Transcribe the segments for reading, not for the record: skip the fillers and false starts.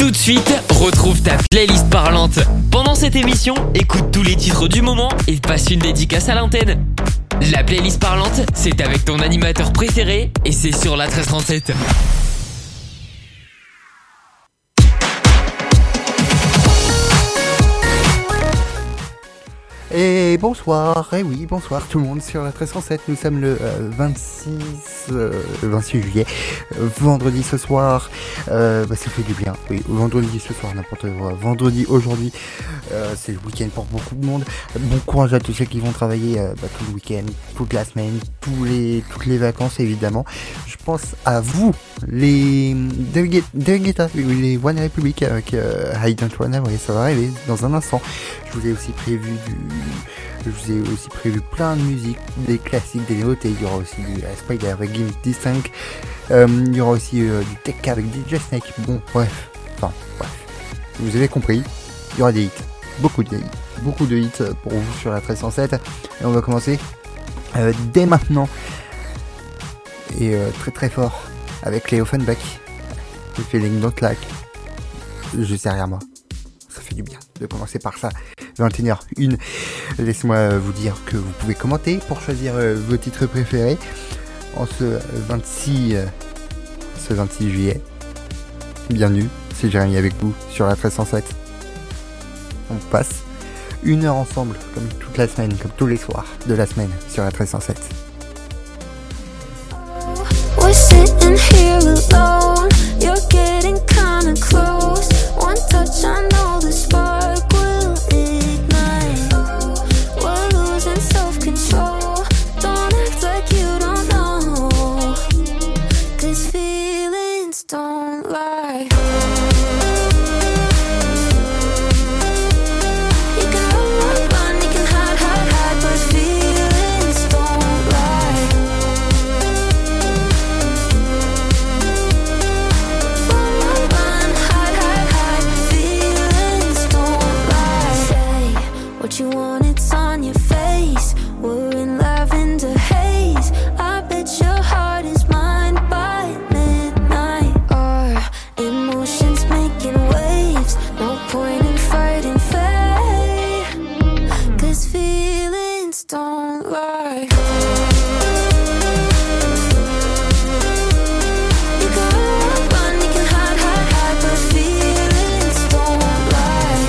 Tout de suite, retrouve ta playlist parlante. Pendant cette émission, écoute tous les titres du moment et passe une dédicace à l'antenne. La playlist parlante, c'est avec ton animateur préféré et c'est sur la 1337. Et bonsoir, et oui, bonsoir tout le monde sur la 1307. Nous sommes le 26 juillet, vendredi ce soir. Ça fait du bien, oui, vendredi ce soir, n'importe quoi. Vendredi aujourd'hui, c'est le week-end pour beaucoup de monde. Bon courage à tous ceux qui vont travailler tout le week-end, toute la semaine, toutes les vacances évidemment. Je pense à vous, les Delegata, les One Republic avec I Don't Wanna, oui, ça va arriver dans un instant. Je vous ai aussi prévu plein de musiques, des classiques, des nouveautés. Il y aura aussi du Spider avec Give It Distinct. Il y aura aussi du Tech avec DJ Snake. Bon, bref. Vous avez compris. Il y aura des hits. Beaucoup de hits pour vous sur la 1307. Et on va commencer dès maintenant. Et très très fort avec les Offenbach. Le Feeling Don't Like. Je sais rien moi. Ça fait du bien de commencer par ça. 21h01. Laissez-moi vous dire que vous pouvez commenter pour choisir vos titres préférés en ce 26 juillet. Bienvenue, c'est Jérémy avec vous sur la 1307. On passe une heure ensemble comme toute la semaine, comme tous les soirs de la semaine sur la 1307. We're sitting here alone. You're getting kinda close. One touch, I know the spark will ignite. We're losing self-control. Don't act like you don't know. 'Cause feelings don't lie. You can run, you can hide, but feelings don't lie. Run, hide, feelings don't lie. Say what you want, it's on your face. We're in lavender haze. I bet your heart is mine by midnight. Our emotions making waves. No point in fighting fate. 'Cause feelings don't lie. You can run, you can hide, but feelings don't lie.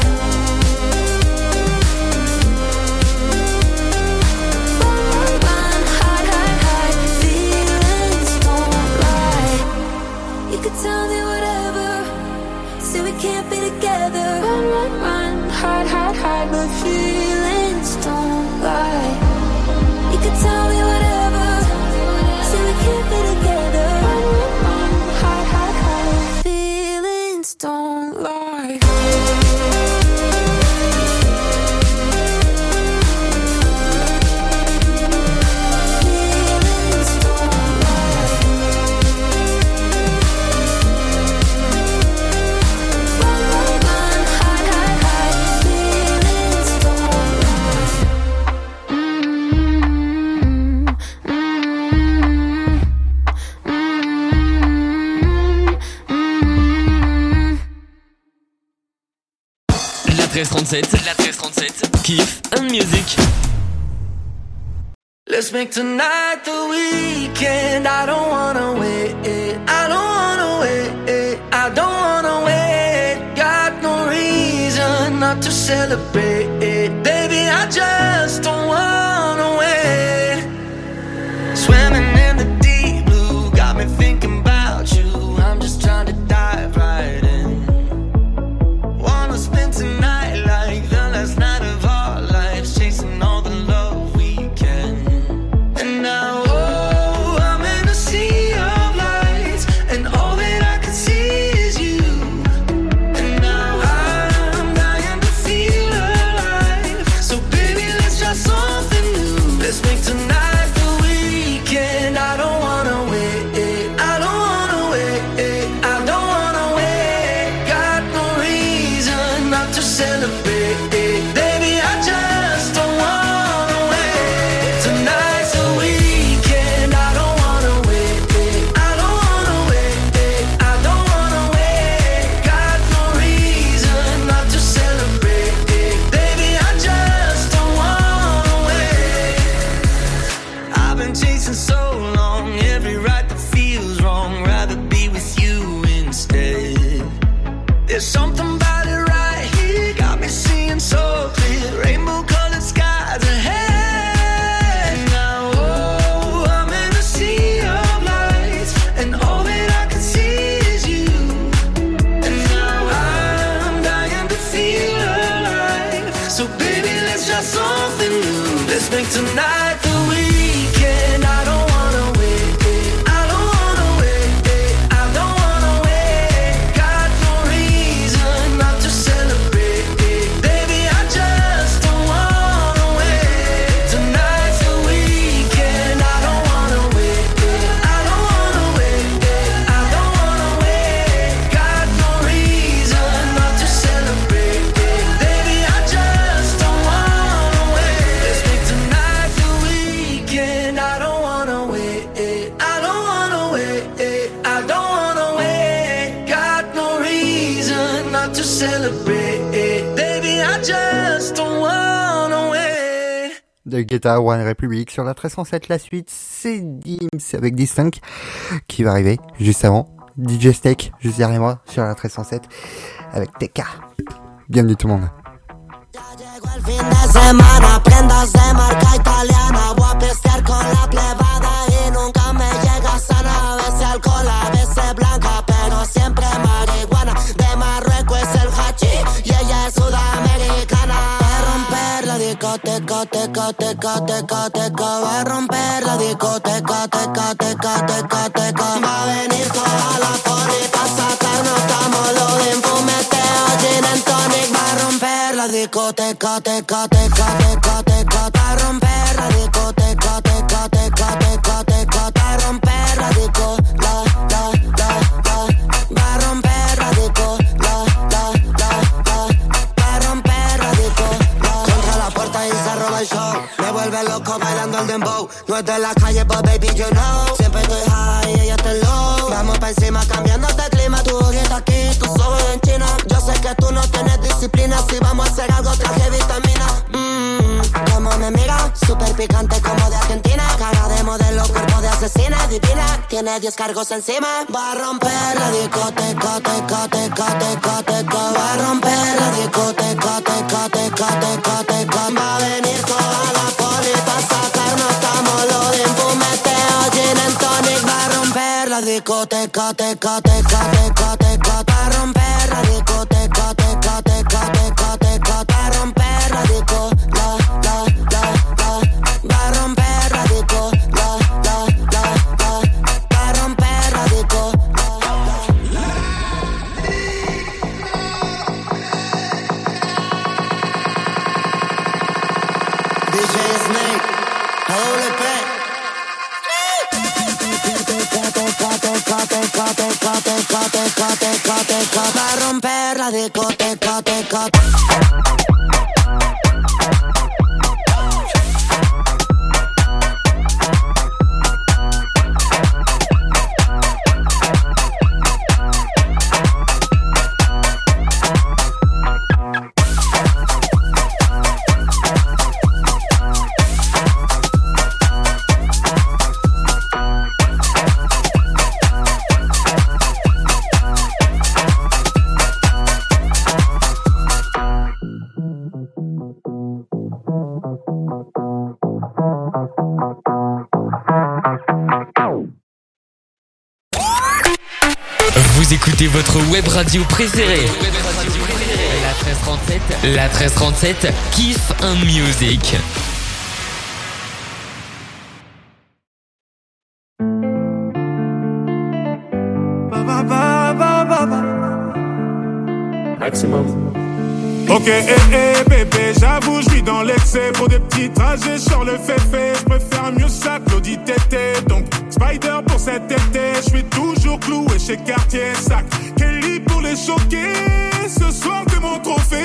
Run, hide, feelings don't lie. You could tell me whatever, say we can't be together. Run, hide, but feelings don't lie. You could tell me whatever, say we can't be together. Run, hide, feelings don't lie. Feelings don't lie. Run, hide, feelings don't lie. La 1337, Kiff and Music. Let's make tonight the weekend. I don't wanna wait. I don't wanna wait. I don't wanna wait. Got no reason not to celebrate. Baby, I just don't wanna wait. Swimming in the deep blue got me thinking about you. I'm just trying to dive right in. Wanna spend tonight like the last night of our lives, chasing all the love we can. And now, oh, I'm in a sea of lights, and all that I can see is you. And now I'm dying to feel alive. So baby, let's try some. not to celebrate. Baby, I just don't wanna wait. De Guetta, One Republic sur la 1307. La suite, c'est Dims avec Distinct qui va arriver juste avant. DJ Snake, juste derrière moi, sur la 1307 avec TK. Bienvenue tout le monde. Llegó el fin de semana, prendas de marca italiana. Voy a pistear con la plebada y nunca me llega sana. A veces alcohol, a veces blanca, pero siempre marihuana. De Marruecos es el hachís y ella es sudamericana. Va a romper la discoteca, teca, teca, teca, teca. Va a romper la discoteca, teca, teca, teca, teca. Va a venir toda la poli pa' sacarnos, estamos los de fumeteo, gin and tonic. Va a romper la discoteca, teca, teca, teca, teca. Va a romper la discoteca, teca, teca, teca, teca. Va a romper la disco, la. Va a romper la disco, la. Va a romper la disco, la. Contra la puerta y se roba el show. Me vuelve loco bailando el dembow. No es de la calle, but baby, you know. Siempre estoy high y ella está low. Vamos pa' encima cambiándote el clima. Tu ojito aquí, tu sobre en China. Yo sé que tú no tienes disciplina. Si vamos a hacer algo, traje vitamina. Como me mira, súper picante como de Argentina. Cara de modelo, cuerpo de asesina. Divina, tiene 10 cargos encima. Va a romper la discoteca, teca, teca, teca, teca. Va a romper la discoteca, teca, teca, teca, teca. Va a venir toda la poli pa' sacarnos, estamos los de fumeteo, gin and tonic. Va a romper la discoteca, teca, teca, teca, teca. Va a romper la discoteca, teca, teca, teca, teca. Va a romper la disco, la. Va a romper la disco, la. Va a romper la disco, DJ Snake, AWP. Va a romper la discoteca, teca. Vous écoutez votre web radio préférée. La 1337 Kiff and Music. Maximum. Ok, bébé, j'avoue, je vis dans l'excès. Pour des petits trajets sur le féfé, je préfère mieux ça que l'audit tété. Donc, Spider pour cet été, je suis toujours cloué chez Cartier. Sac, Kelly pour les choquer. Ce soir, t'es mon trophée.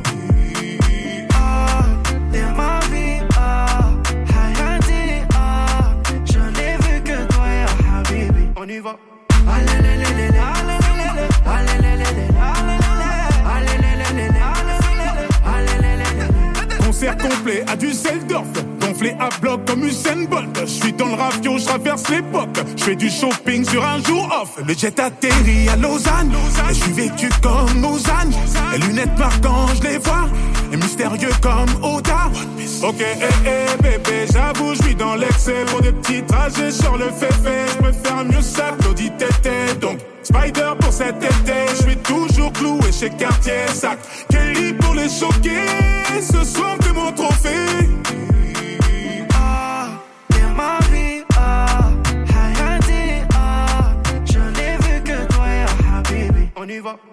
T'es ma vie, Hayati, je n'ai vu que toi, ya Habibi. On y va. Concert complet à Düsseldorf, gonflé à bloc comme Usain Bolt. Je suis dans le ravio, je traverse l'époque. Je fais du shopping sur un jour off. Le jet atterrit à Lausanne. Et je suis vêtu comme Lausanne. Les lunettes marquant, je les vois. Et mystérieux comme Oda. Ok, bébé, j'avoue, je suis dans l'excès. Pour des petits trajets sur le féfé, je préfère mieux ça que l'audit tété. Donc, Spider pour cet été, je suis toujours cloué chez Cartier. Sac, Kelly pour les choquer. Ce soir, t'es mon trophée. T'es ma vie, Hayati, je n'ai vu que toi, ya Habibi. On y va.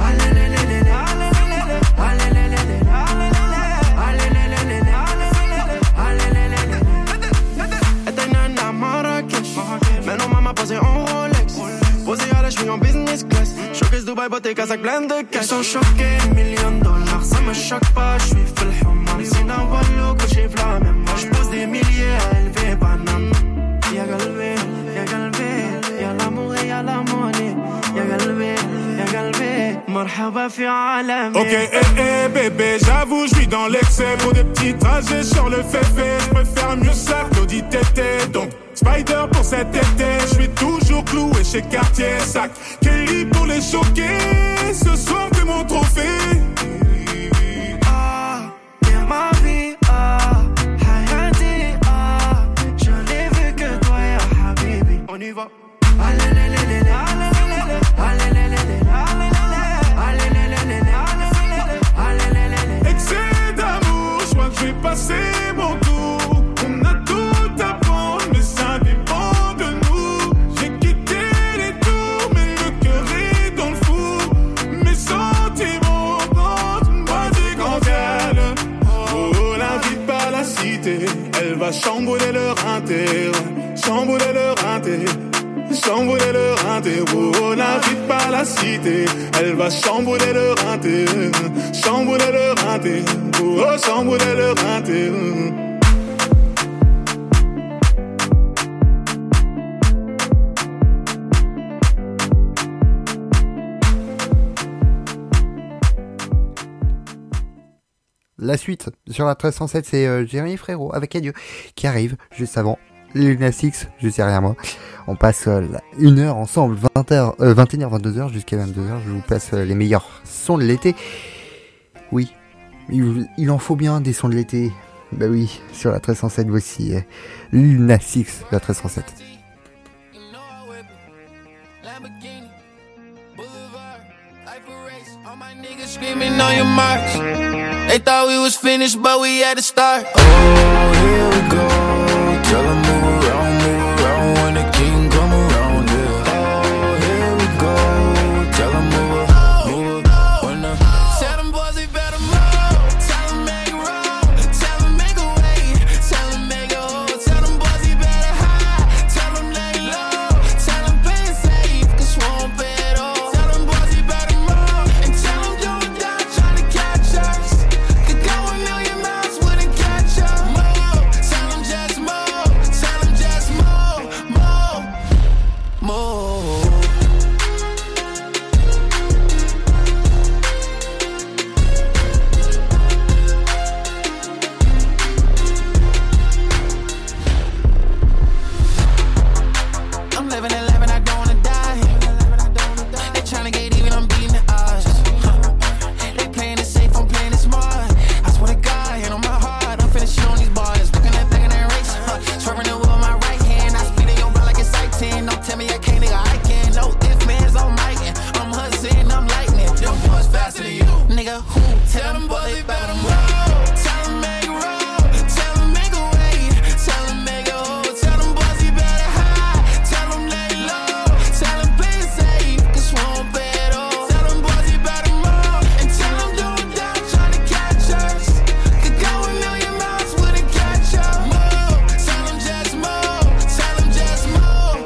Maintenant maman posée en Rolex, posée à la cheville en business class. Showcase Dubaï, beauté, Kazakh, plein de cash. Ils sont choqués, $1 000 000, ça me choque pas, je suis full human. C'est un wallo que j'ai la même. J'pose des milliers à élever banane. Y'a galvé, y'a l'amour et y'a la monnaie. Y'a galvé, مرحبا في عالمي. Ok, bébé, j'avoue, je suis dans l'excès. Pour des petits trajets sur le féfé, je préfère mieux ça, Claudie Tété. Donc, Spider pour cet été, je suis toujours cloué chez Cartier. Sac, Kelly pour les choquer. Ce soir, t'es mon trophée. T'es ma vie, Hayati, je n'ai vu que toi, ya Habibi. On y va. Excès d'amour, je crois que je vais passer mon tour. On a tout à prendre, mais ça dépend de nous. J'ai quitté les tours, mais le cœur est dans le four. Mes sentiments prennent une moitié candelle. Oh, l'invite pas la cité, elle va chambouler leur inter. Chambouler leur inter. Chambouler le rinté, oh, n'invite pas la cité. Elle va chambouler le rinté. Chambouler le rinté, oh, chambouler le rinté. La suite sur la 1307, c'est Jérémy Frérot avec Adieu qui arrive juste avant Luna Six, je sais rien moi. On passe 1 heure ensemble, 21h, 22h jusqu'à 22h. Je vous passe les meilleurs sons de l'été. Oui, il en faut bien des sons de l'été. Bah oui, sur la 1307, voici Luna Six, la 1307. Screaming on your marks. They thought we was finished, but we had to start. Oh, here we go. Tell them move around when the king come around. Yeah. Oh, here we go. Tell them move when the. Tell them boys they better move. Tell them make it roll. Tell them make a way. Tell them make it hold. Tell them boys they better hide. Tell them lay low. Tell them play it safe, 'cause we won't pay it all. Tell them boys they better move. And tell them don't die trying to catch us. Could go a million miles, wouldn't catch up. Move. Tell them just move. Tell them just move. Move. I'm living and living, I don't wanna die. They tryna get even, I'm beating the odds. They playing it safe, I'm playing it smart. I swear to God, hand on my heart, I'm finna shit on these bars. Looking at back in that race, swerving the wheel with my right hand. I speed in your blood like it's sight 10. Don't tell me I can't, nigga, I can. No if man's on mic, and I'm hustling, I'm lightning. Them boys faster than you, nigga. Who? Tell them boys they better roll. Tell them make it roll. Tell them make a way. Tell them make it hold. Tell them boys they better hide. Tell them lay low. Tell them play it safe, 'cause we won't pay it all. Tell them boys they better move. And tell them don't die trying to catch us. Could go a million miles, wouldn't catch up. Move. Tell them just move. Tell them just move.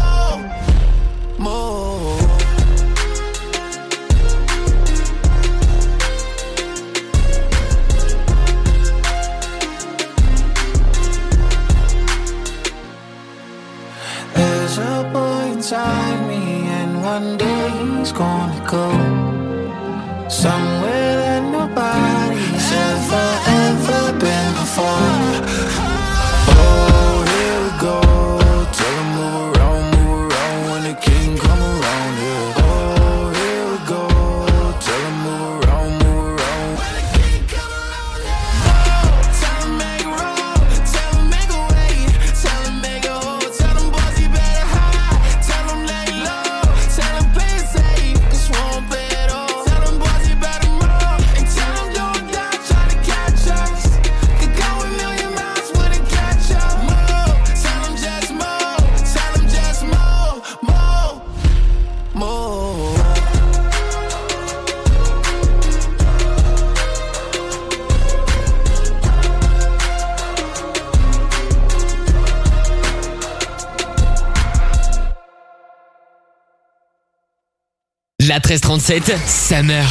Move. There's a boy inside me, and one day he's gonna go somewhere that nobody's ever been before. Oh, here we go. Tell him move around when the king come around. Yeah. Oh, here we go. Tell him move around when the king come around. Yeah. Oh, tell him make it roll. Tell him make a way. Tell him make it hold. Tell them boys he better hide. Tell them lay low. Tell them play it safe, 'cause we won't pay it all. Tell them boys he better move. And tell them don't die trying to catch us. Could go a million miles, wouldn't catch up. Move. Tell them just move. Tell them just move. La 1337, Summer.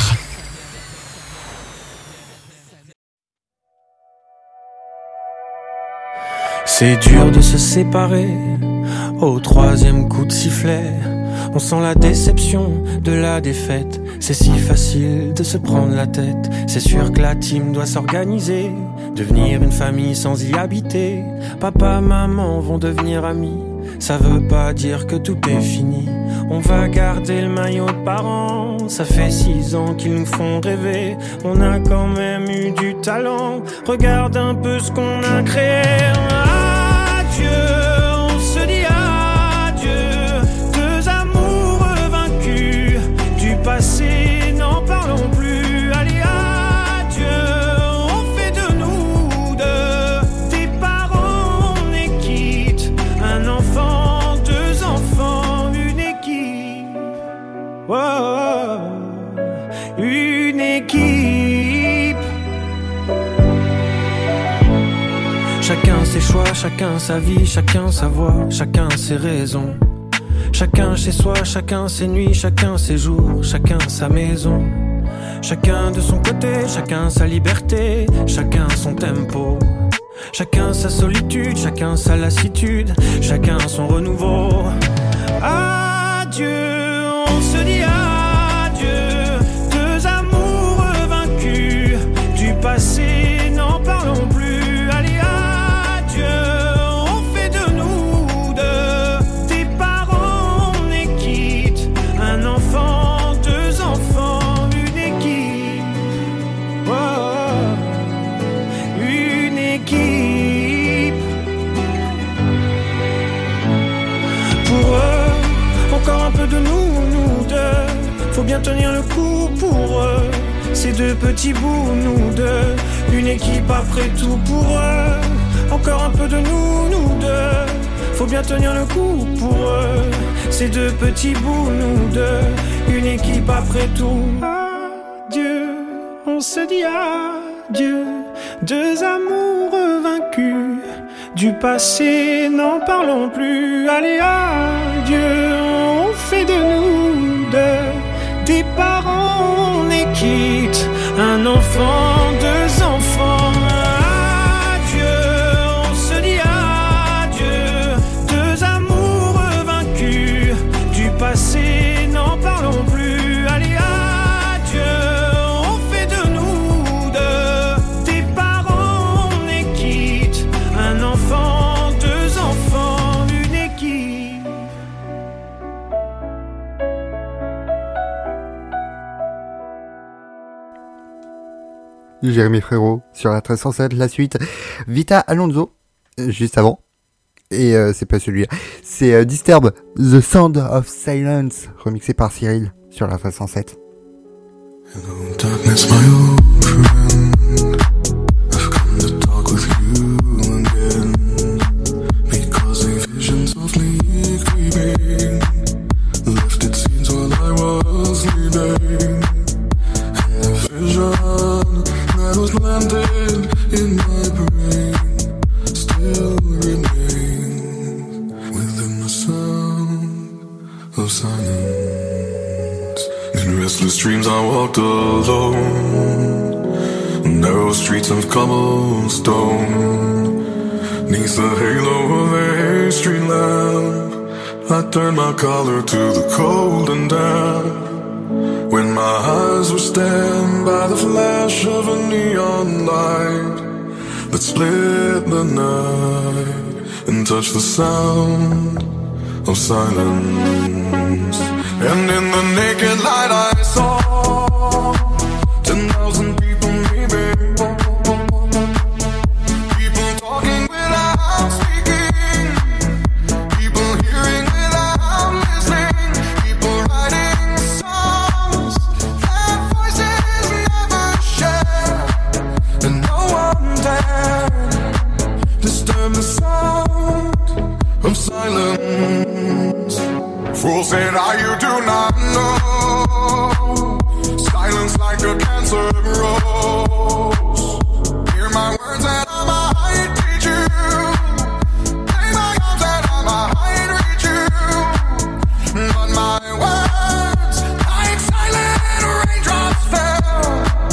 C'est dur de se séparer au 3e coup de sifflet. On sent la déception de la défaite. C'est si facile de se prendre la tête. C'est sûr que la team doit s'organiser, devenir une famille sans y habiter. Papa, maman vont devenir amis. Ça veut pas dire que tout est fini. On va garder le maillot de parents. Ça fait 6 ans qu'ils nous font rêver. On a quand même eu du talent. Regarde un peu ce qu'on a créé. Adieu, on se dit adieu. Deux amours vaincus. Du passé, n'en parlons plus. Allez, adieu, on fait de nous deux des parents, on est quitte. Un enfant, 2 enfants, une équipe. Oh, une équipe. Chacun ses choix, chacun sa vie, chacun sa voix, chacun ses raisons. Chacun chez soi, chacun ses nuits, chacun ses jours, chacun sa maison. Chacun de son côté, chacun sa liberté, chacun son tempo. Chacun sa solitude, chacun sa lassitude, chacun son renouveau. Adieu, on se dit adieu. Deux amours vaincus. Du passé, n'en parlons plus. Allez, adieu, on fait de nous deux des parents, on est quitte. Un enfant, 2 enfants, une équipe. Oh, une équipe. Pour eux, encore un peu de nous deux. Faut bien tenir le coup pour eux. Ces 2 petits bouts, nous deux. Une équipe après tout pour eux. Encore un peu de nous deux. Faut bien tenir le coup pour eux. Ces 2 petits bouts, nous deux. Une équipe après tout. Adieu, on se dit adieu. 2 amours vaincus. Du passé, n'en parlons plus. Allez, adieu, on fait de nous deux des parents, on est quitte. Un enfant, 2 enfants. Adieu, on se dit adieu. 2 amours vaincus. Du passé, n'en parlons plus. Allez, adieu, on fait de nous deux des parents, on est quitte. Un enfant, 2 enfants, une équipe. Jérémy Frérot sur la 1307, la suite. Vita Alonso, juste avant. Et c'est pas celui-là. C'est Disturbed, The Sound of Silence, remixé par Cyril sur la 1307. Hello, darkness, my old friend. I've come to talk with you again. Because a vision softly creeping left its scenes while I was sleeping. And a vision that was planted in my brain still remains within the sound of silence. In restless dreams I walked alone, narrow streets of cobblestone. Neath the halo of a street lamp, I turned my collar to the cold and damp. When my eyes were stabbed by the flash of a neon light that split the night and touched the sound of silence. And in the naked light I saw 10,000 people maybe, people talking without speaking, people hearing without listening, people writing songs that voices never share, and no one dared disturb the sound of silence. Fools say that you do not know, silence like a cancer grows. Hear my words and I might teach you, play my arms and I might reach you, but my words like silent raindrops fell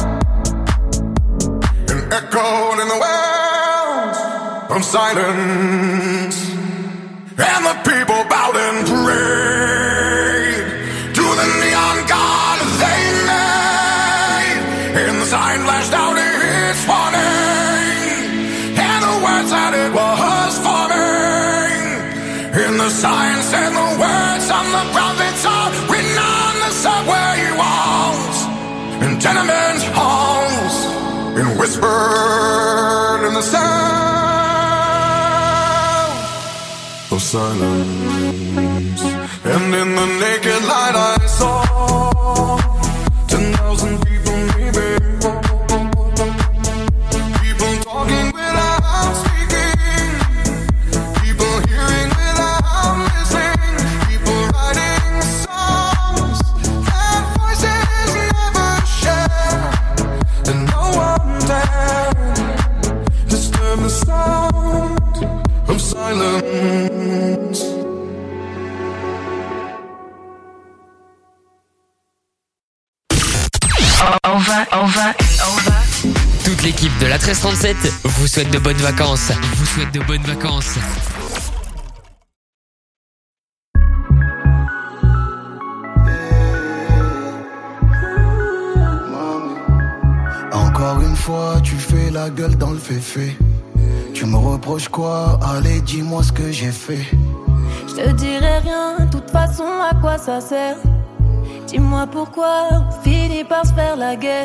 and echoed in the wells of silence. And the people bowed and prayed. whispered in the sound of silence. And in the naked light I saw 10,000 people maybe, people talking without speaking, people hearing without listening, people writing songs that voices never share, and no one dared disturb the sound of silence. Toute l'équipe de la 1337 vous souhaite de bonnes vacances. Encore une fois, tu fais la gueule dans le féfé. Tu me reproches quoi? Allez, dis-moi ce que j'ai fait. Je te dirai rien, de toute façon, à quoi ça sert? Dis-moi pourquoi on finit par se faire la guerre.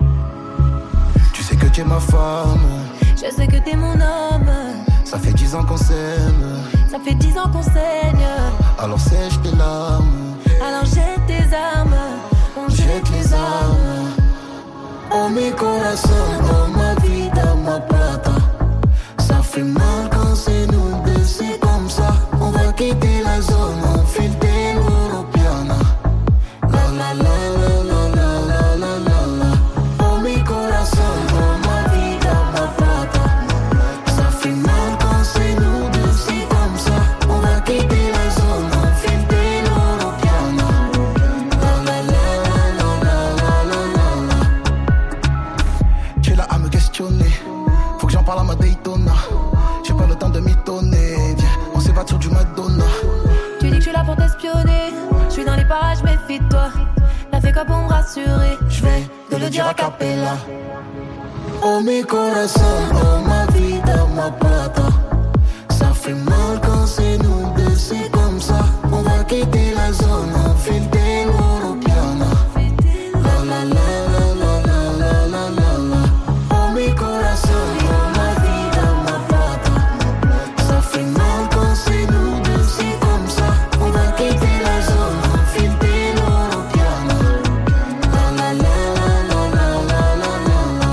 Tu sais que tu es ma femme, Je sais que t'es mon homme. ça fait 10 ans qu'on s'aime. Ça fait 10 ans qu'on saigne. Alors sèche tes larmes, Alors jette tes armes. On jette les armes. oh mi corazón, oh ma vida, ma plata. Ça fait mal quand c'est nous deux, c'est comme ça. On va quitter la zone, on file des Europeana. La la la la la la la la la la. Oh mi corazón, oh ma vida, ma plata. Ça fait mal quand c'est nous deux, c'est comme ça. On va quitter la zone, on file des Europeana. La la la la la la la la la. Tu es là à me questionner, faut que j'en parle à ma Daytona. J'ai pas le temps de m'étonner, viens, on s'évade sur du Madonna. Tu dis que je suis là pour t'espionner. Je suis dans les parages, méfie-toi. T'as fait quoi pour me rassurer? Je vais te le dire a cappella. Oh mi corazón, oh ma vida, ma plata. Ça fait mal quand c'est nous deux, c'est comme ça. On va quitter la zone, on file des Europeana. La la la la la la la la la la. Oh mi corazón, oh ma vida, ma plata. Ça fait mal quand c'est nous deux, c'est comme ça. On va quitter la zone, on file des Europeana. La la la la la la la la la la.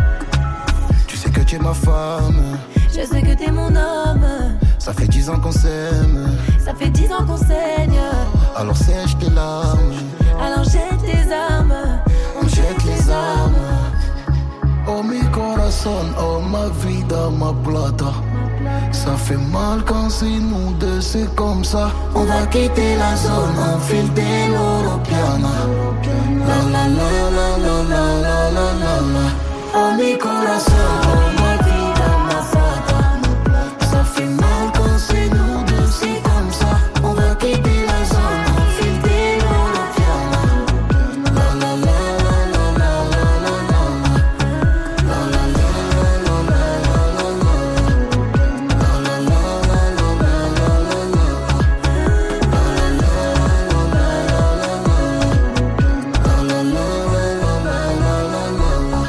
Tu sais que tu es ma femme, Je sais que t'es mon homme. ça fait 10 ans qu'on s'aime. Ça fait 10 ans qu'on saigne. Alors sèche tes larmes, Alors jette tes armes. on jette les armes. Oh mi corazón, oh ma vida, ma plata. Ça fait mal quand c'est nous deux, c'est comme ça. On va quitter la zone, on file des Europeana. La la la la la la la la la la. Oh mi corazón, oh ma vida, ma plata. Ça fait mal quand c'est nous deux, c'est comme ça. On va quitter la zone, on file des Europeana. La la la la la la la la la. La la la la la la la la la. La la la la la la la la la. La la la la la la la la. La la la la la la la.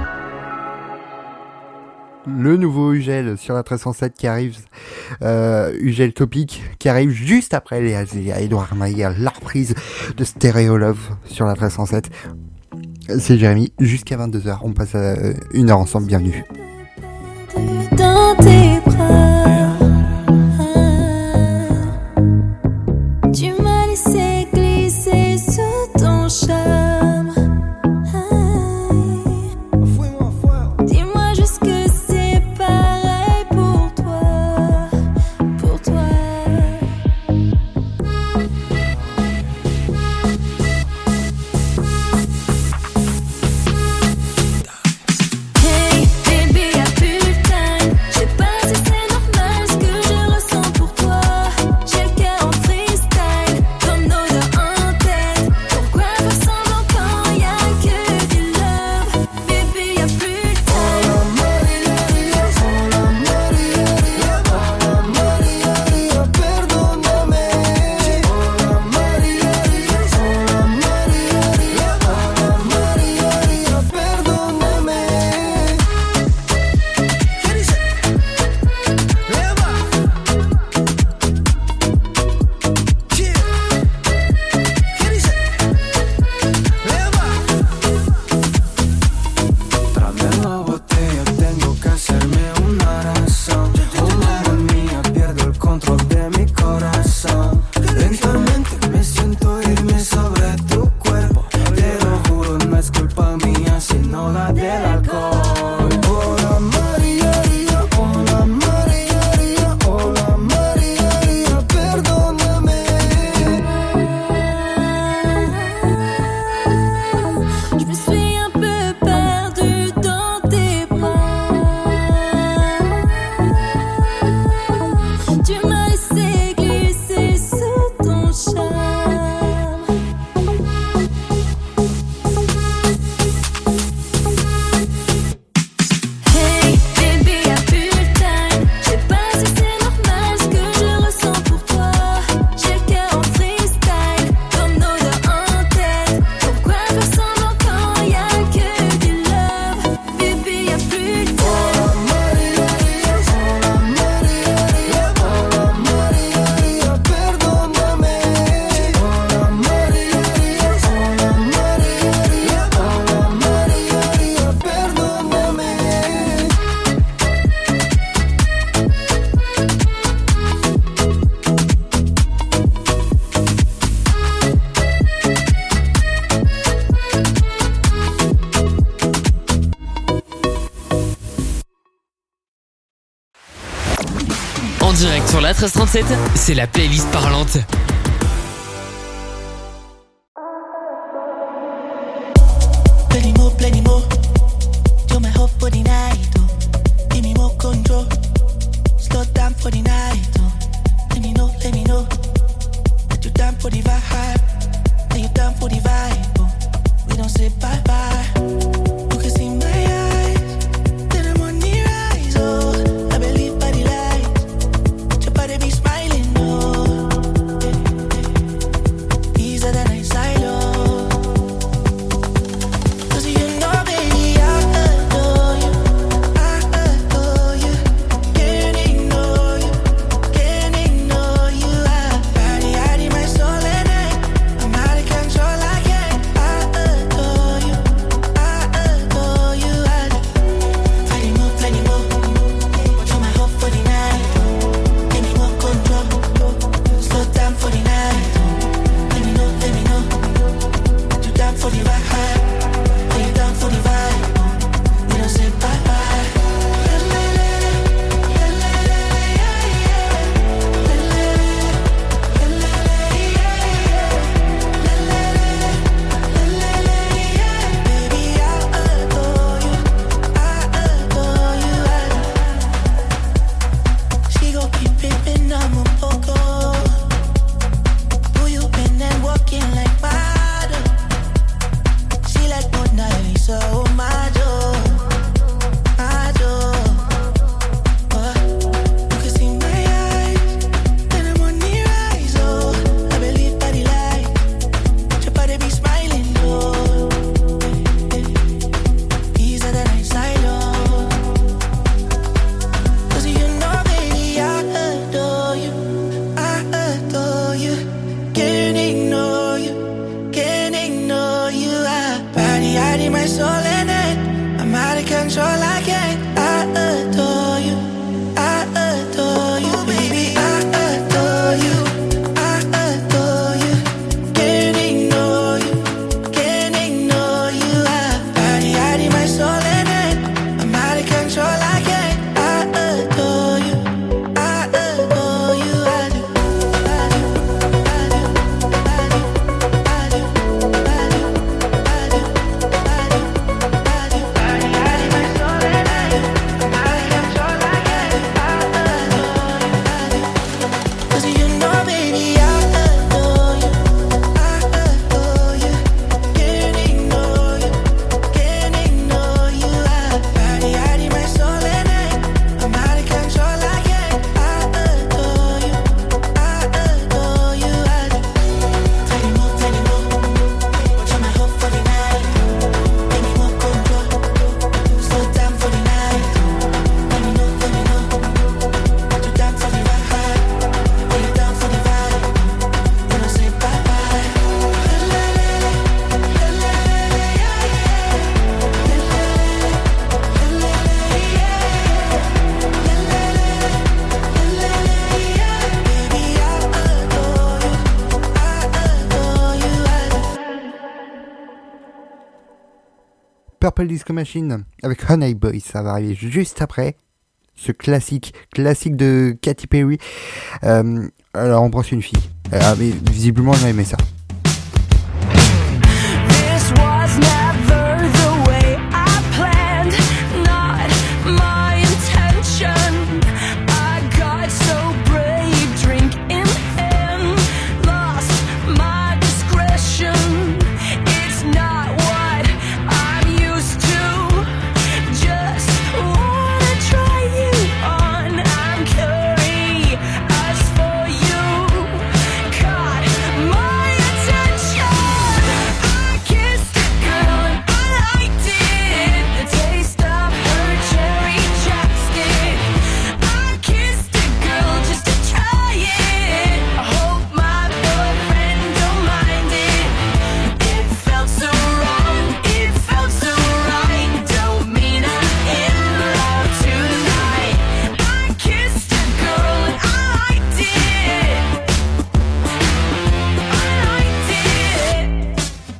Le nouveau Ugel sur la 1307 qui arrive, Ugel Topic qui arrive juste après les Azéa, Edouard Maillard, la reprise de Stereo Love sur la 1307. C'est Jérémy, jusqu'à 22h, on passe à 1 heure ensemble, bienvenue. Dans tes bras, tu m'as laissé glisser sous ton charme. Dis-moi juste que c'est pareil pour toi, pour toi. Hey baby, y'a plus de time. J'ai pas moda del alcohol. Hola María, hola María, hola María, perdóname. Je me suis un peu perdue dans tes bras. Tu m'as laissé glisser sous ton charme. Hey baby, y'a plus le time. Je sais pas si c'est normal ce que je ressens pour toi. J'ai le cœur en freestyle, comme nos deux en tête. Pourquoi faire semblant quand y'a que du love? Baby, y'a plus le time. Hola María, hola María, hola María, perdóname. Hola María, hola María, hola María, perdóname. En direct sur la 1337, c'est la playlist parlante. Plenty more. You're my hope for the night, oh. Give me more control. Slow down for the night, oh. Let me know that you're down for the vibe. That you're down for the vibe, oh. We don't say bye-bye. You can see my eyes, then I'm on the rise, oh. I believe by the light, your body be smiling, oh. Easier than I silo. Cause you know, baby, I adore you. Can't ignore you. I body, my soul and I'm out of control, I can't. I adore you. Plenty more. You're my hope for the night. Give me more control. Slow down for the night. Let me know that you're down for the ride. Are you down for the vibe? We don't say bye-bye. Baby, I adore you. She gon' keep pimpin', I'm a poco. Who you been and walking like model? She like Mona Lisa, oh my joy. You can see my eyes, then I'm on the rise, oh. I believe by the light, your body be smiling, oh. Easier than I silo. Cause you know, baby, I adore you. Can't ignore you. I body, my soul and I'm out of control, I can't. I adore you. Baby, I adore you. Can't ignore you. I body, my soul and I'm out of control, I can't. I adore you. I do. I do. Purple Disco Machine avec Honey Boy, ça va arriver juste après ce classique de Katy Perry. Alors on brosse une fille. Mais visiblement elle a aimé ça. This was never the way I planned, not my intention. I got so brave, drink in hand, lost my discretion. It's not what I'm used to, just wanna try you on. I'm curious for you, caught my attention. I kissed a girl and I liked it, the taste of her cherry chapstick. I kissed a girl just to try it, I hope my boyfriend don't mind it. It felt so wrong, it felt so right, don't mean I'm in love tonight. I kissed a girl and I liked it, I liked it.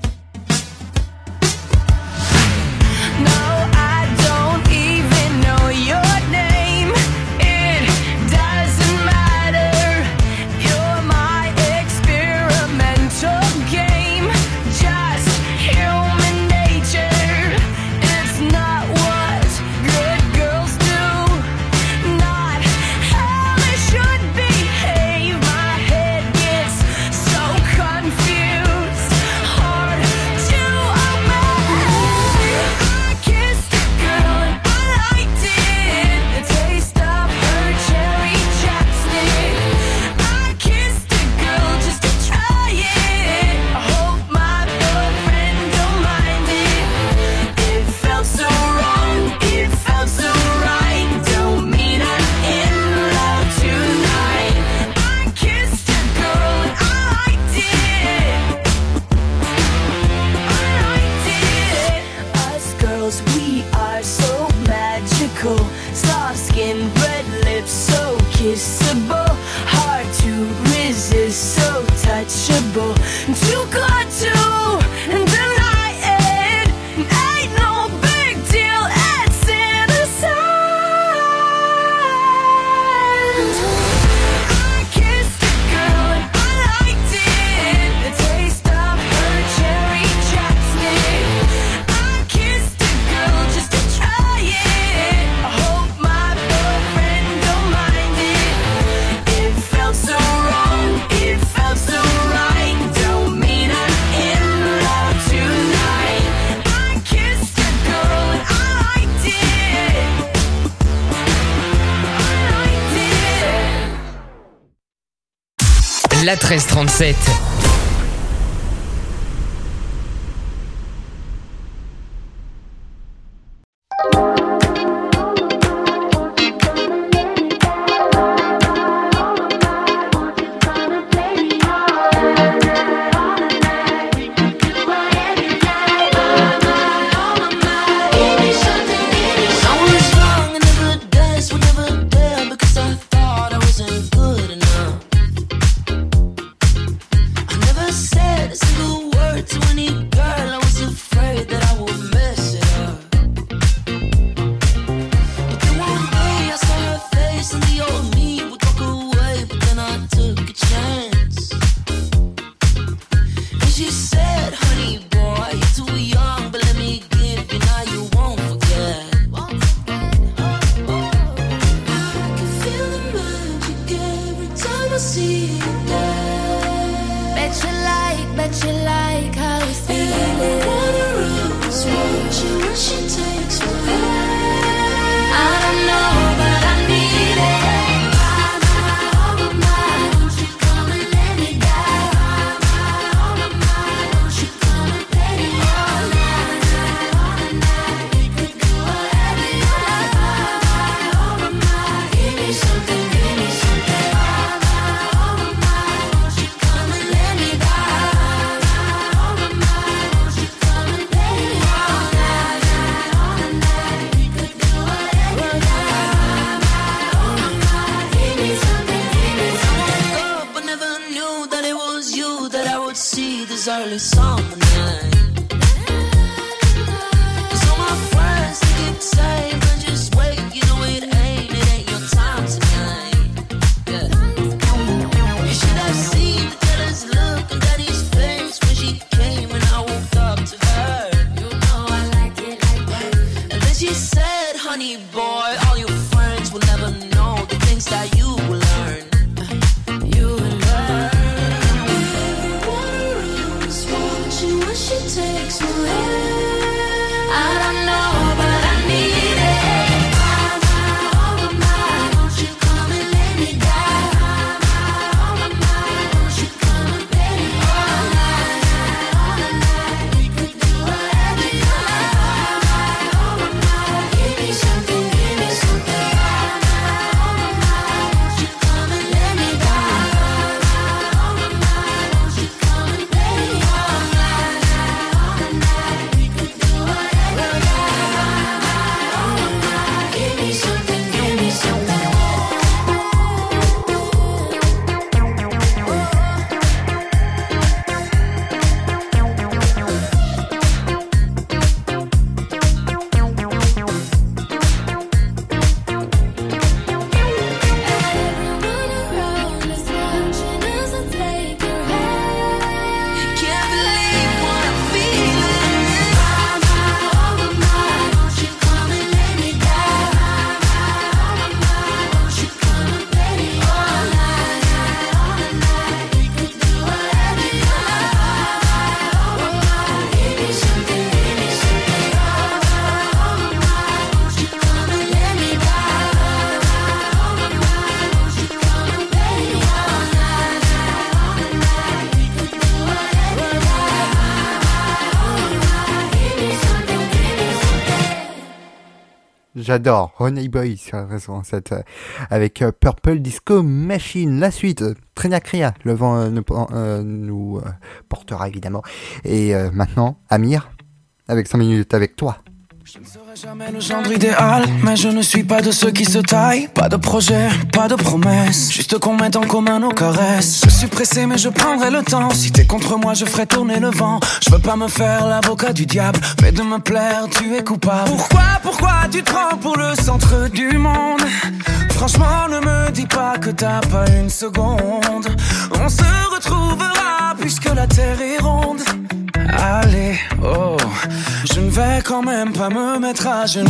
No, I don't even know your name, it doesn't matter. You're my experimental game, just human nature. It's not what good girls do, not how I should behave. My head gets so confused, hard to obey. I kissed a girl and I liked it, the taste of her cherry chapstick. I kissed a girl just to try it, I hope my boyfriend don't mind it. It felt so wrong, it felt so right, don't mean I'm in love tonight. I kissed a girl and I liked it, I liked it. Us girls, we are so magical, soft skin, red lips, so kissable, hard to resist, so touchable, too good to deny it. Ain't no big deal, it's innocent. I kissed a girl and I liked it, the taste of her cherry chapstick. I kissed a girl just to try it, I hope my boyfriend don't mind it. It felt so wrong, it felt so right, don't mean I'm in love tonight. I kissed a girl and I liked it, I liked it. La 1337. I was young and never danced, would never dare, because I thought I wasn't good enough. I never said a single word to any girl, I was afraid that I would mess it up. But then one day I saw her face and the old me would walk away, but then I took a chance. And she said, honey boy, you're too young, but let me give you, now you won't forget. I can feel the magic every time I see you there. Bet you like how we feel it. Wanna run, so funny boy. All your friends will never know the things that you will learn. You will learn. Just watching when she takes my hand. I don't know, but I need it. Oh my, won't you come and lay me down? Oh my, won't you come and lay me all night? We could do whatever you like. Oh my, give me something, give me something. Oh my, won't you come and lay me down? Oh my, won't you come and lay me all night? We could do whatever you like. Give me something, give me something. Everyone around is watching as I take your hand. Can't believe what I'm feeling. Oh my, won't you come and lay me down? Oh my, won't you come and lay me all night? We could do whatever you like. Oh my, give me something, give me something. Oh my, won't you come and lay me down? Oh my, won't you come and lay me all night? We could do whatever you like. Give me something, give me something. J'adore Honey Boy sur la raison 7 avec Purple Disco Machine. La suite, Trina Cria, le vent nous portera évidemment. Et maintenant, Amir, avec 5 minutes avec toi. Je ne serai jamais le gendre idéal, mais je ne suis pas de ceux qui se taillent. Pas de projet, pas de promesses, juste qu'on mette en commun nos caresses. Je suis pressé mais je prendrai le temps. Si t'es contre moi je ferai tourner le vent. Je veux pas me faire l'avocat du diable, mais de me plaire tu es coupable. Pourquoi tu te prends pour le centre du monde? Franchement ne me dis pas que t'as pas une seconde. On se retrouvera puisque la terre est ronde. Allez, oh, je ne vais quand même pas me mettre à genoux.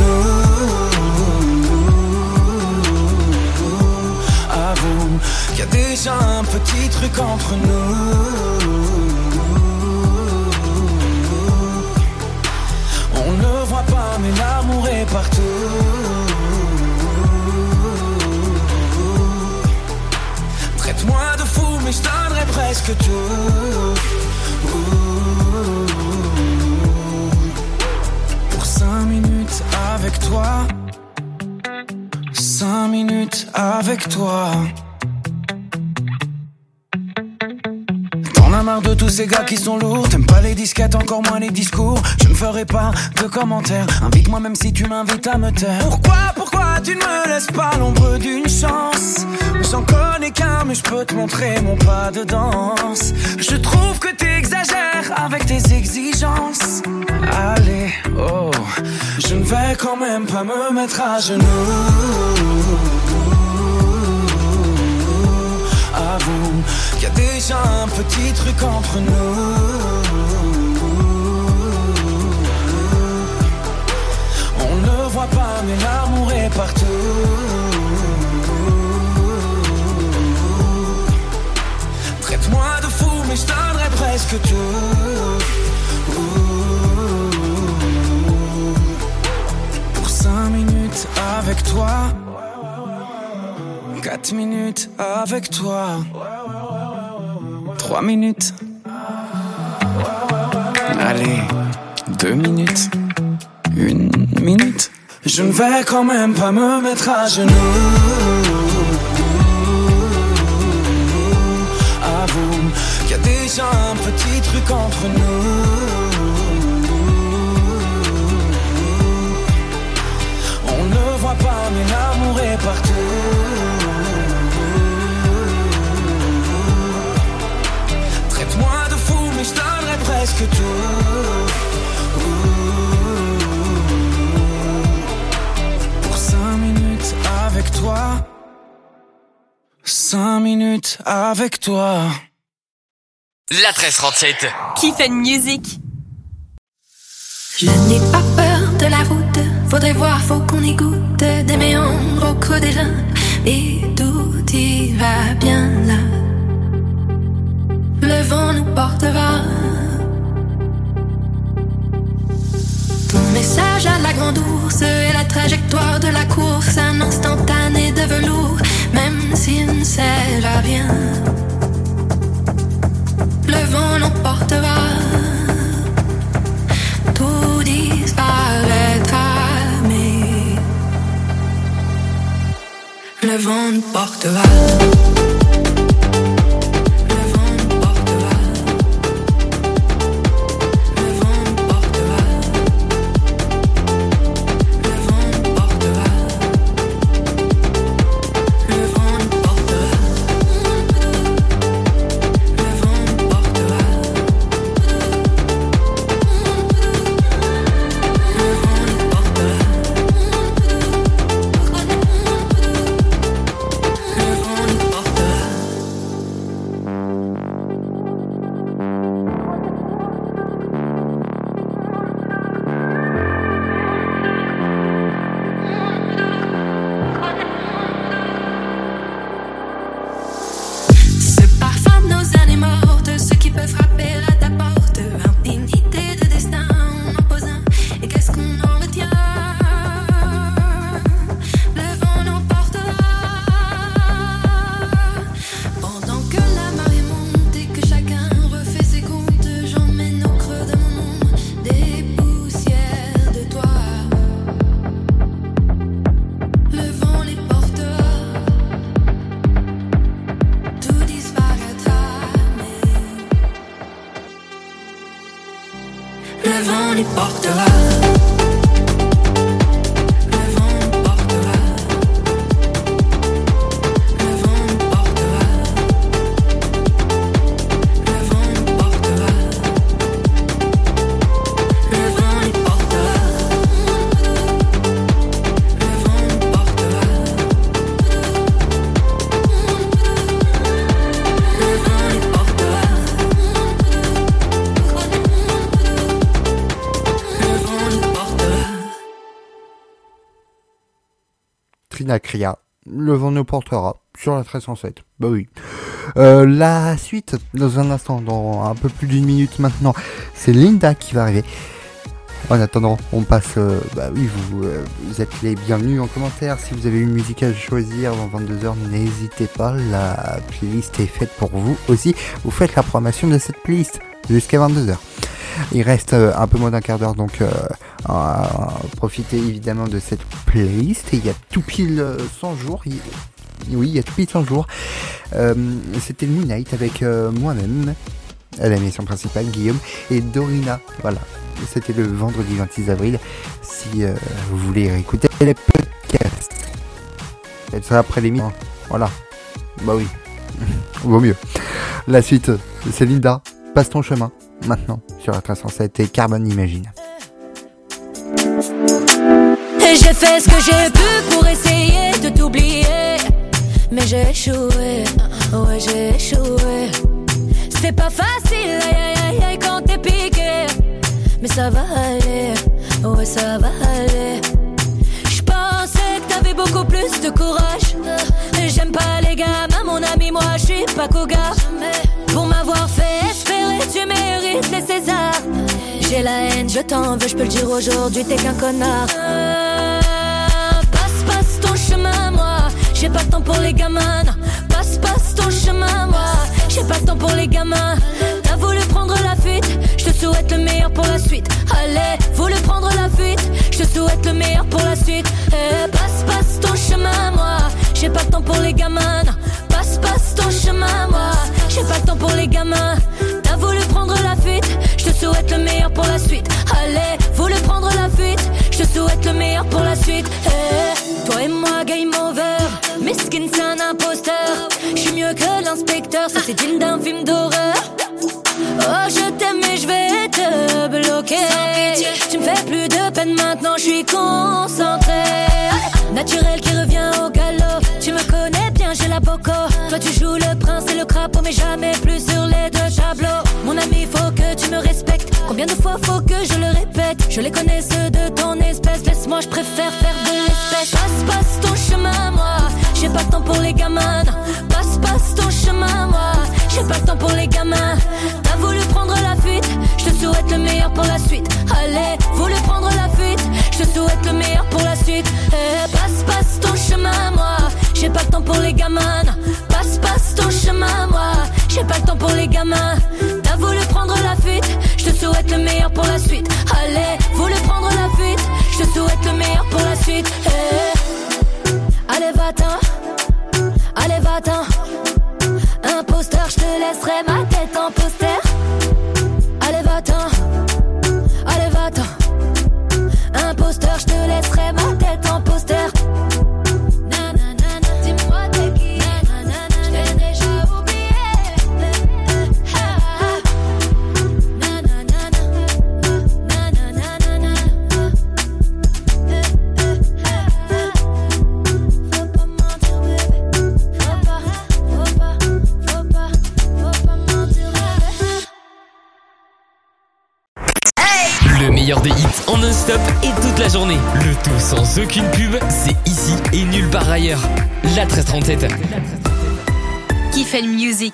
Avoue qu'il y a déjà un petit truc entre nous. On ne voit pas mais l'amour est partout. Traite-moi de fou mais je donnerai presque tout. Pour 5 minutes avec toi, 5 minutes avec toi. T'en as marre de tous ces gars qui sont lourds. T'aimes pas les disquettes, encore moins les discours. Je ne ferai pas de commentaires. Invite-moi même si tu m'invites à me taire. Pourquoi tu ne me laisses pas l'ombre d'une chance? J'en connais qu'un mais je peux te montrer mon pas de danse. Je trouve que t'exagères avec tes exigences. Allez, oh, je ne vais quand même pas me mettre à genoux. Avoue qu'il y a déjà un petit truc entre nous. On ne voit pas mais l'amour est partout. Traite-moi de fou mais je donnerai presque tout. Pour 5 minutes avec toi, 4 minutes avec toi, 3 minutes. Allez, 2 minutes, 1 minute. Je ne vais quand même pas me mettre à genoux. Avoue qu'il y a déjà un petit truc entre nous. On ne voit pas mais l'amour est partout. Traite-moi de fou mais je donnerai presque tout. Pour 5 minutes avec toi, 5 minutes avec toi. La 1337. Kiffen Music. Je n'ai pas peur de la route, Faudrait voir, faut qu'on y goûte des méandres au creux des reins. Et tout y va bien là. Le vent nous portera. Ton message à la grande ours et la trajectoire de la course, un instantané de velours, même s'il ne sert à rien. Le vent nous portera. Tout disparaîtra, mais le vent nous portera. Le vent les portera. Cria, le vent nous portera sur la 1307. Bah oui. La suite, dans un instant, dans un peu plus d'une minute maintenant, c'est Linda qui va arriver. En attendant, on passe. Bah oui, vous êtes les bienvenus en commentaire. Si vous avez une musique à choisir avant 22h, n'hésitez pas. La playlist est faite pour vous aussi. Vous faites la programmation de cette playlist jusqu'à 22h. Il reste un peu moins d'un quart d'heure, donc profitez évidemment de cette playlist. Et il y a tout pile 100 jours. Oui, il y a tout pile 100 jours. C'était Midnight avec moi-même, à la mission principale, Guillaume et Dorina. Voilà, c'était le vendredi 26 avril. Si vous voulez écouter les podcasts, et ça après l'émission. Voilà, bah oui, vaut mieux. La suite, c'est Linda. Passe ton chemin. Maintenant, sur la 1307 et Carbone Imagine. J'ai fait ce que j'ai pu pour essayer de t'oublier, mais j'ai échoué, ouais j'ai échoué. C'est pas facile, aïe aïe aïe quand t'es piqué, mais ça va aller, ouais ça va aller. J'pensais que t'avais beaucoup plus de courage. J'aime pas les gamins, mon ami, moi j'suis pas cougar. Pour m'avoir fait espérer, tu mérites les Césars. J'ai la haine, je t'en veux, je peux le dire aujourd'hui, t'es qu'un connard. Passe ton chemin, moi, j'ai pas le temps pour les gamins. Passe ton chemin, moi, j'ai pas le temps pour les gamins. T'as voulu prendre la fuite, je te souhaite le meilleur pour la suite. Allez, voulu prendre la fuite, je te souhaite le meilleur pour la suite. Passe ton chemin, moi, j'ai pas le temps pour les gamins. Passe ton chemin, moi, j'ai pas le temps pour les gamins. T'as voulu prendre la fuite, je te souhaite le meilleur pour la suite. Allez, voulu prendre la fuite, je te souhaite le meilleur pour la suite. Toi et moi, game over, Miskin c'est un imposteur. J'suis mieux que l'inspecteur, ça c'est digne d'un film d'horreur. Oh je t'aime mais je vais te bloquer. Tu me fais plus de peine maintenant, je suis concentré. Naturel qui revient au galop. Tu me connais bien, j'ai la boco. Toi tu joues le prince et le crapaud, mais jamais plus sur les deux tableaux. Mon ami, faut que tu me respectes. Combien de fois faut que je le répète? Je les connais ceux de ton espèce. Laisse-moi moi je préfère faire de l'espèce. Passe ton chemin, moi j'ai pas le temps pour les gamins. Passe ton chemin, moi j'ai pas le temps pour les gamins. T'as voulu prendre la fuite, je te souhaite le meilleur pour la suite. Allez, voulu prendre la fuite, je te souhaite le meilleur pour la suite. Passe ton chemin, moi j'ai pas le temps pour les gamins. Passe ton chemin, moi j'ai pas le temps pour les gamins. T'as voulu prendre la fuite, je te souhaite le meilleur pour la suite. Allez, voulu prendre la fuite, je te souhaite le meilleur pour la suite. Allez va-t'en, allez va-t'en. Imposteur, je te laisserai ma tête en poster. Allez va-t'en, allez va-t'en. Imposteur, je te laisserai ma tête en poster. Dis-moi t'es qui, je t'ai déjà oublié. Faut pas mentir bébé, faut pas mentir bébé. Le meilleur des hits en non-stop et toute la journée. Le tout sans aucune pub, c'est ici et nulle part ailleurs. La 1337. Kiffel Music.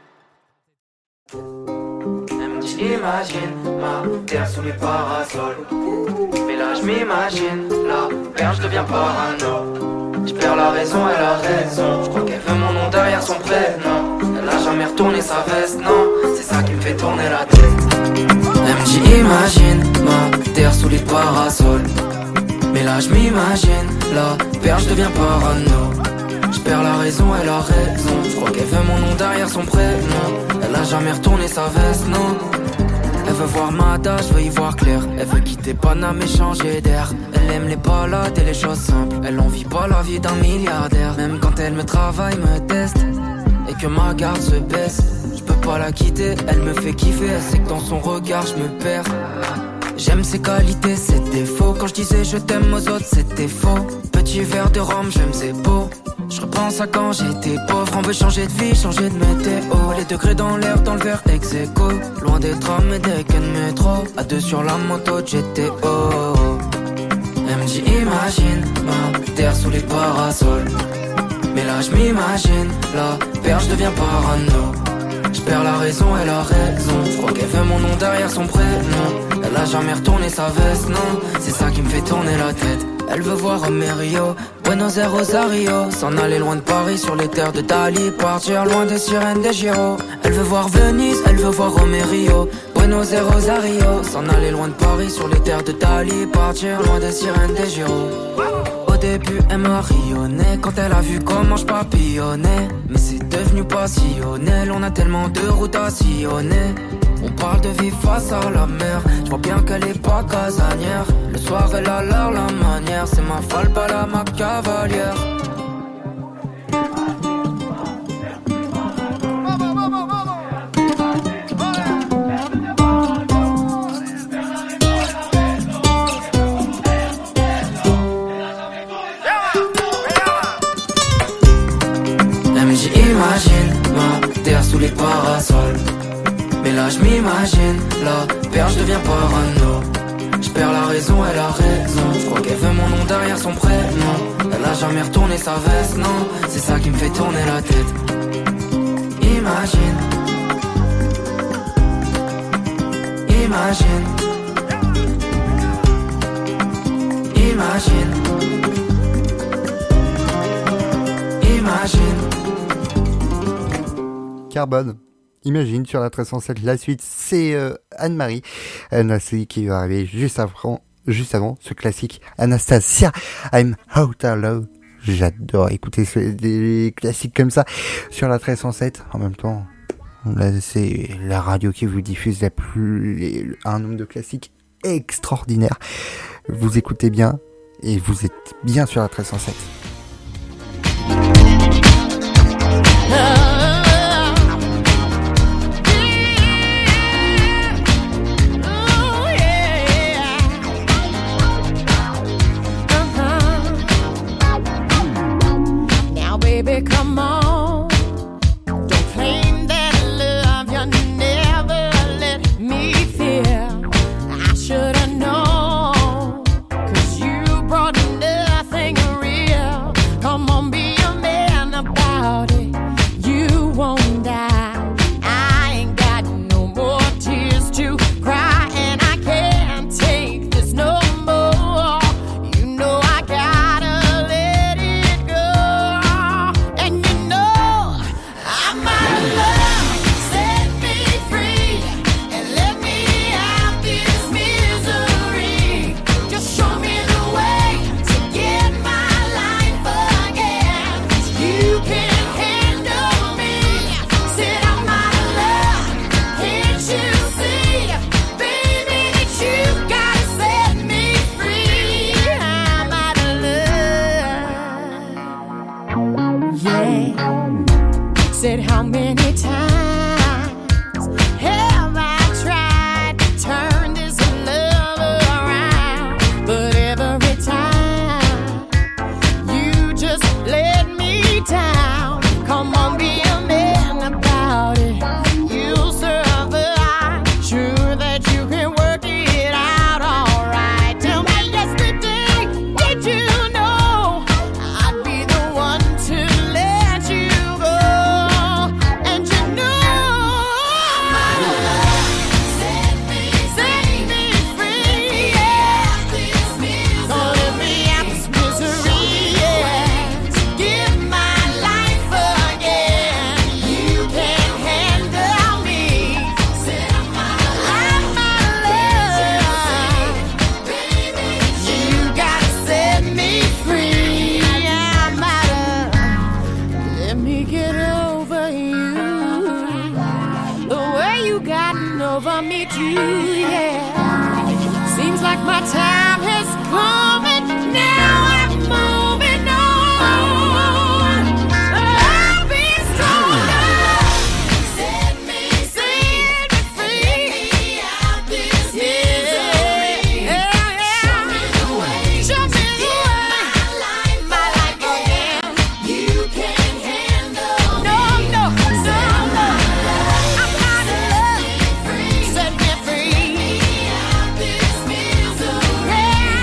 J'imagine ma terre sous les parasols. Mais là je m'imagine, la perche devient parano. Je perds la raison, elle a raison. Je crois qu'elle veut mon nom derrière son prénom. Elle a jamais retourné sa veste, non. C'est ça qui me fait tourner la tête. MJ imagine ma terre sous les parasols. Mais là je m'imagine, la perche devient parano. Je perds la raison, elle a raison. Je crois qu'elle veut mon nom derrière son prénom. Elle a jamais retourné sa veste, non. Elle veut voir Mada, je veux y voir clair. Elle veut quitter Paname et changer d'air. Elle aime les balades et les choses simples. Elle envie pas la vie d'un milliardaire. Même quand elle me travaille, me teste et que ma garde se baisse, je peux pas la quitter, elle me fait kiffer. Elle sait que dans son regard je me perds. J'aime ses qualités, ses défauts. Quand je disais je t'aime aux autres, c'était faux. Petit verre de rhum, j'aime ses beaux. Je repense à quand j'étais pauvre. On veut changer de vie, changer de météo. Les degrés dans l'air, dans le verre ex-aequo. Loin des trams et des quais de métro. À deux sur la moto de GTO. MJ imagine ma terre sous les parasols. Mais là je m'imagine, la perche devient parano. Je perds la raison, elle a raison. Je crois qu'elle veut mon nom derrière son prénom. Elle a jamais retourné sa veste, non. C'est ça qui me fait tourner la tête. Elle veut voir Rio, Buenos Aires, Rosario. S'en aller loin de Paris sur les terres de Dali. Partir loin des sirènes des Giro. Elle veut voir Venise, elle veut voir Rio, Buenos Aires, Rosario. S'en aller loin de Paris sur les terres de Dali. Partir loin des sirènes des Giro. Au début elle m'a rayonné quand elle a vu comment je papillonnais. Mais c'est devenu passionnel, on a tellement de routes à sillonner. On parle de vie face à la mer, je vois bien qu'elle est pas casanière. Le soir elle a l'air la manière, c'est ma folle pas la ma cavalière. J'imagine ma terre sous les parasols. Mais là je m'imagine, la perche devient parano. Je perds la raison, elle a raison. Je crois qu'elle veut mon nom derrière son prénom. Elle a jamais retourné sa veste, non. C'est ça qui me fait tourner la tête. Imagine, imagine, imagine, imagine. Carbone. Imagine sur la 1307. La suite, c'est Anne-Marie. Anastasia qui va arriver juste avant ce classique. Anastasia, I'm Out of Love. J'adore écouter des classiques comme ça sur la 1307. En même temps, là, c'est la radio qui vous diffuse un nombre de classiques extraordinaire. Vous écoutez bien et vous êtes bien sur la 1307. Baby, come on. Don't claim that love you never let me feel. I should've known, 'cause you brought said, how many times have I tried to turn this love around? But every time you just let me down. Come on, be a man about it. You'll survive. Sure that you can work it out all right. Tell me yesterday, did you know I'd be the one to let you go? And you know, set me free, yeah. Don't let me out this misery, yeah. Give my life again. You can't handle me. I'm out of love. You gotta set me free. I'm out of. Let me get over you. The way you gotten over me too, yeah. Seems like my time has come and now I'm moving on. I'll be stronger. Set me free. Out this misery. Show me the way. My life again. You can't handle me. No. I'm out of love. Set me free. Out this misery.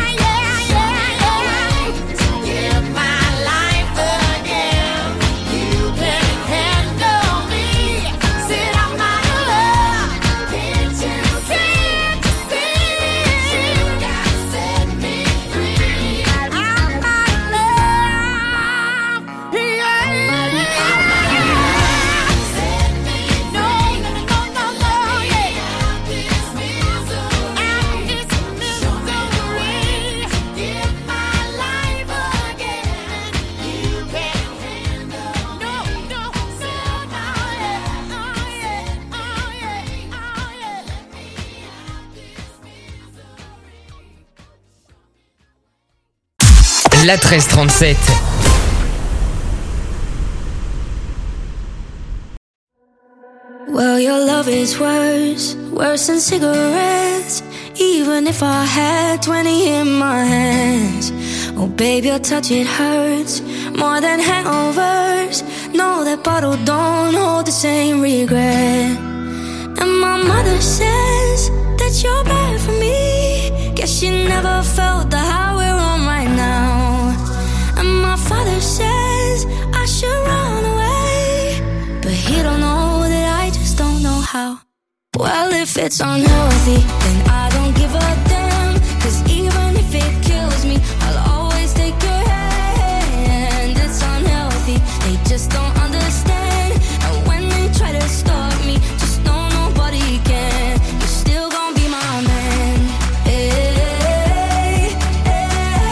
Give my life again. You can't handle me. Said I'm out of love. Can't you see? You gotta set me free. I'm out of love. Set me no, yeah. Out this misery. Give my life again. You can't handle no, so now, La 1337. Well, your love is worse than cigarettes. Even if I had 20 in my hands. Oh, babe, your touch, it hurts more than hangovers. No, that bottle don't hold the same regret. And my mother says that you're bad for me. Guess she never felt the high we're on right now. And my father says I should run away, but he don't know that I just don't know how. Well, if it's unhealthy, then I don't give a damn. Cause even if it kills me, I'll always take your hand. It's unhealthy, they just don't understand. And when they try to stop me, just know nobody can. You're still gonna be my man. Hey, hey,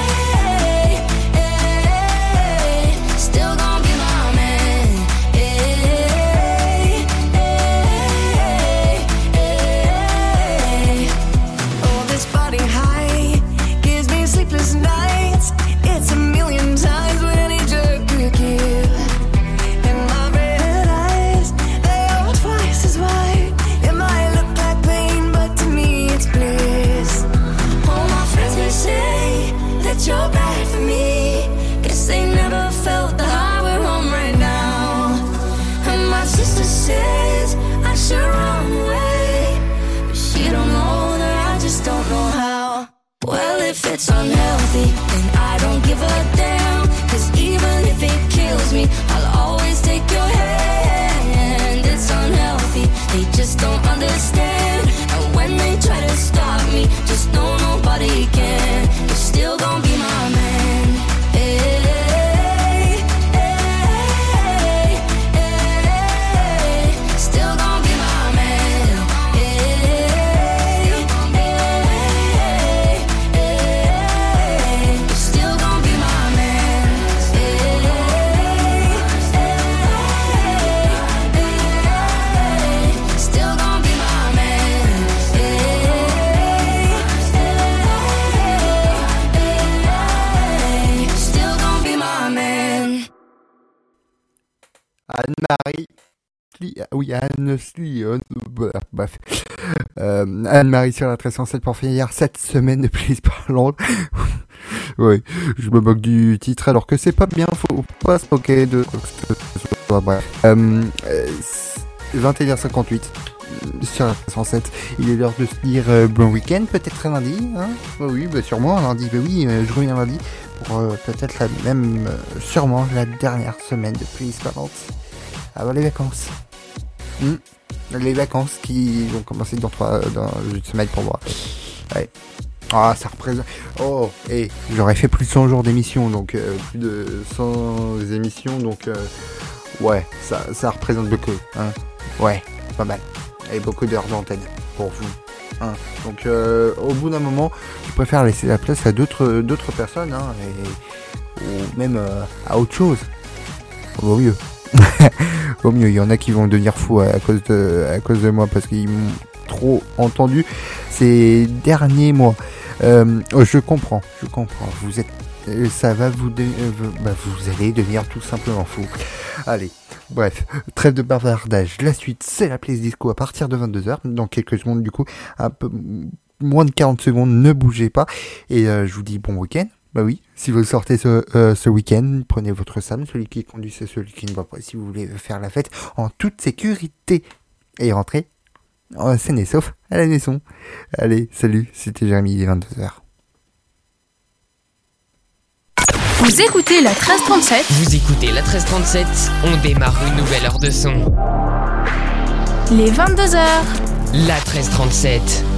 hey. Still gonna be my man. Hey, hey. Oh, this body high gives me sleepless nights. It's a million times when I need your cookie. And my red eyes, they are twice as wide. It might look like pain, but to me it's bliss. All my friends, they say that you're bad for me. Guess they never felt the high we're on right now. And my sister says I should run away, but she don't know that I just don't know how. Well, if it's unhealthy, then I don't give a damn. Cause even if it kills me, I'll always take your hand. It's unhealthy, they just don't understand. And when they try to stop me, just know nobody can. You're still gonna be my man. Hey, hey, hey. Still gonna be my man. Hey, hey, hey. You're still gonna be my man. Hey, still gonna be my man. Anne-Marie. Oui, bref. Anne-Marie sur la 1307 pour finir cette semaine de Playlist Parlante. Oui, je me moque du titre alors que c'est pas bien, faut pas se moquer de quoi que ce soit. Bref. 21h58 sur la 1307. Il est l'heure de se dire bon week-end, peut-être lundi, hein. Oui, bah sûrement lundi. Bah oui, je reviens lundi pour peut-être sûrement la dernière semaine de Playlist Parlante avant les vacances. Les vacances qui vont commencer dans une semaine pour moi. Ouais. Ah, ça représente... Oh, et j'aurais fait plus de 100 jours d'émission, donc plus de 100 émissions, donc ouais, ça représente beaucoup, hein. Ouais, pas mal. Et beaucoup d'heures d'antenne pour vous, hein. Donc au bout d'un moment, je préfère laisser la place à d'autres personnes, hein, ou même à autre chose. Au mieux. Au mieux, il y en a qui vont devenir fous à cause de moi parce qu'ils m'ont trop entendu ces derniers mois. Je comprends. Vous êtes, ça va vous allez devenir tout simplement fou. Allez, bref, trêve de bavardage. La suite, c'est la playlist disco à partir de 22h. Dans quelques secondes, du coup, un peu moins de 40 secondes, ne bougez pas. Et je vous dis bon week-end. Bah oui, si vous sortez ce week-end, prenez votre Sam, celui qui conduit c'est celui qui ne va pas, si vous voulez faire la fête en toute sécurité. Et rentrez saine et sauf à la maison. Allez, salut, c'était Jérémy, il est 22h. Vous écoutez la 1337. Vous écoutez la 1337, on démarre une nouvelle heure de son. Les 22h. La 1337.